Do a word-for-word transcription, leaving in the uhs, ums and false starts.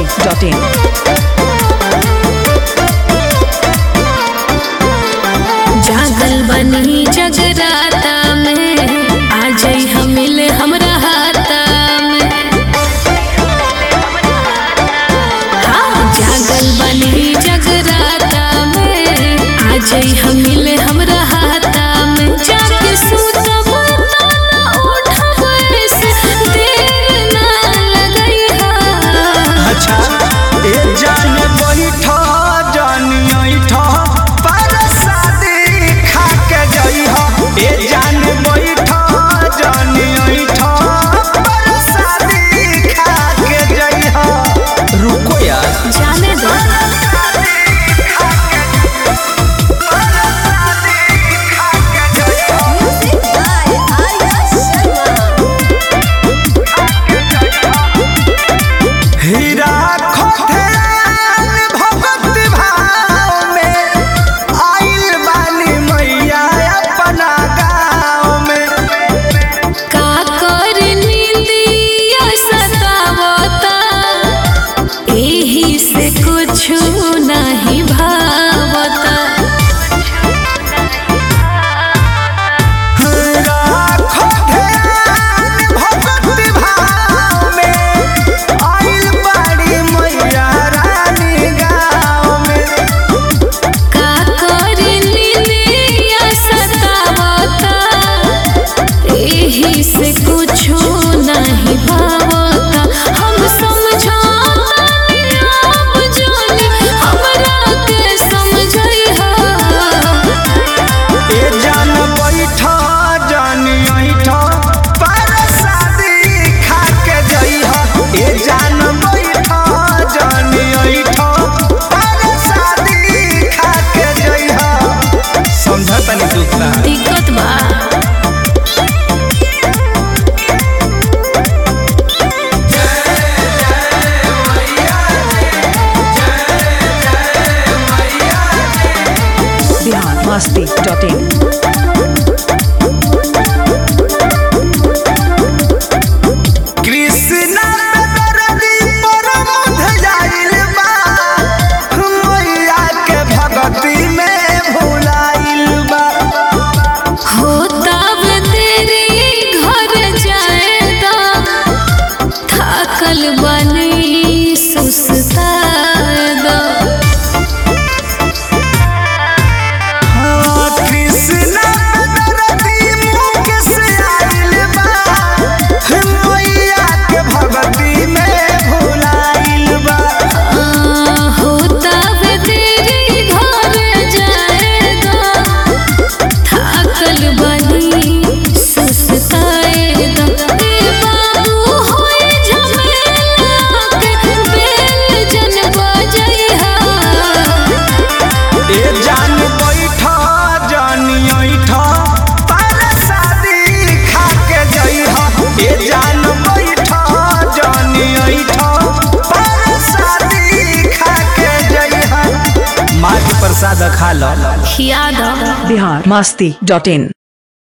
Dot in. जागल बनी जगराता में आ जाई हम मिले हमरा हाथा में। हाँ, जागल बनी जगराता में आ जाई हम मिले हमरा हाथा में। जाके सुतब तो ना उठब ऐसे देर ना लगई हा। अच्छा ए जान बैठा जानी ऐठा पर शादी खा के जई हो। ए जान बैठा जानी ऐठा पर शादी खा के जई हो। रुको यार जाने दो हीरा खोथेन भगत भाव में आइल बानी मैया अपना गाँव में। का कर नींदिया सतावता एही से कुछ नहीं भावता। हीरा खोथेन भगत भाव में आइल बानी मैया रानी गाँव में। का कर नींदिया सतावता एही से कुछ नहीं भावता। हम समझौता अब जानी हमरा के समझई हा। ए जान बैठा जानी ऐठा पर शादी खा के जई हो। ए जान बैठा जानी ऐठा पर शादी खा के जई हो। समझा तनी दूसरा दिक्कत बा बिहार मस्ती डॉट इन। कृष्णा दरदी पर मुध जाइल बा मैया के भगती में भुलाइल बा। होता वे तेरे घर जाएदा थाकल बनी सुस्तादा। हाँ, कृष्णा दरदी मुख से आइल बा मैया के भगती में भुलाइल बा। आ, होता वे तेरे घर जाएदा थाकल बनी सुस्तादा। ए बाबू होए झमेला के बेल जन बजई हा। ए जान बैठा जानी ऐठा पर शादी खा के जई हो। ए जान बैठा जानी ऐठा पर शादी खा के जई हो। माँ के प्रसाद खा लो। खिया दो बिहार मस्ती डॉट इन।